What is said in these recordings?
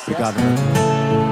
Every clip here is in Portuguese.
Obrigado, meu.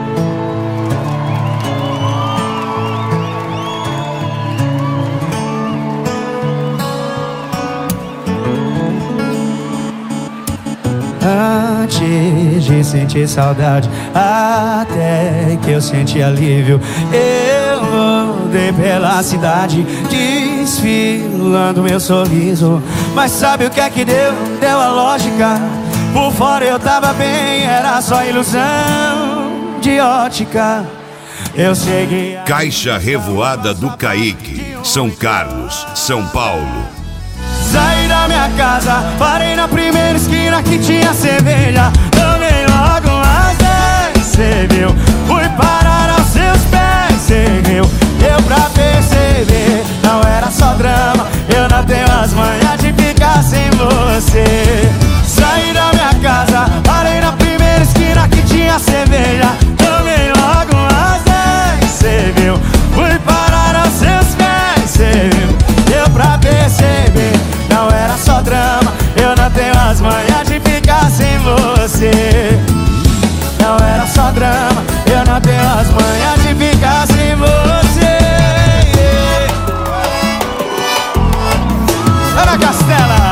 Antes de sentir saudade, até que eu senti alívio, eu andei pela cidade, desfilando meu sorriso. Mas sabe o que é que deu? Deu a lógica. Por fora eu tava bem, era só ilusão de ótica. Eu segui. Caixa Revoada do Kaique, São Carlos, São Paulo. Saí da minha casa, parei na primeira esquina que tinha cerveja. Tomei logo umas 10, cê viu? Fui parar aos seus pés, cê viu? Deu pra perceber, não era só drama. Eu não tenho as manhas de ficar sem você. Saí da minha casa, parei na primeira esquina que tinha cerveja. Tomei logo umas 10, cê viu? Fui parar aos seus pés, cê viu? Deu pra perceber, não era só drama. Eu não tenho as manhas de ficar sem você. Não era só drama, eu não tenho as manhas de ficar sem você. Ana Castela.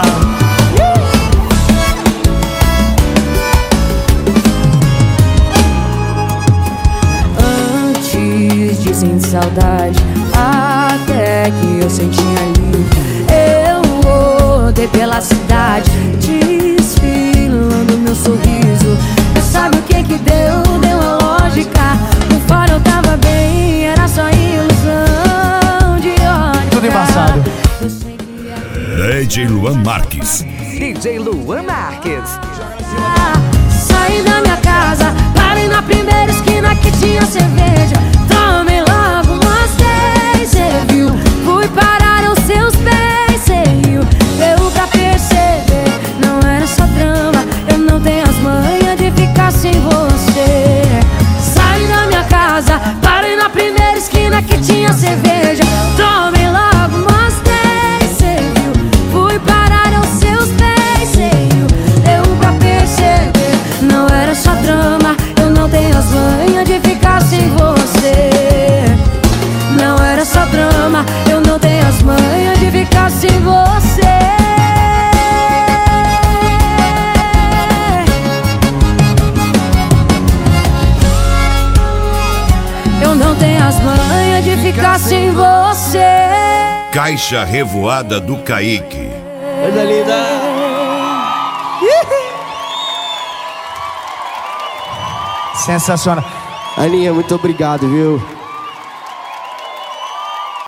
Antes de sentir saudade, até que eu senti alívio, eu rodei pela cidade, desfilando meu sorriso. Mas sabe o que que deu? Deu a lógica. Por fora eu tava bem, era só ilusão de ótica. Tudo embaçado. DJ Luan Marques. DJ Luan Marques. Saí da minha casa, parei na primeira esquina que tinha cerveja. Tomei logo umas 10, cê viu? Fui parar aos seus pés, cê riu? Deu pra perceber, não era só drama. Eu não tenho as manhas de ficar sem você. Saí da minha casa, parei na primeira esquina que tinha cerveja. Tomei logo umas 10, cê viu? Fui parar aos seus pés, cê riu? Deu pra perceber, não era só drama. Eu não tenho as manhas de ficar sem você. Não era só drama, eu não tenho as manhas de ficar sem você. Eu não tenho as manhas de ficar sem você. Caixa Revoada do Kaique. Coisa linda. Sensacional. Aninha, muito obrigado, viu?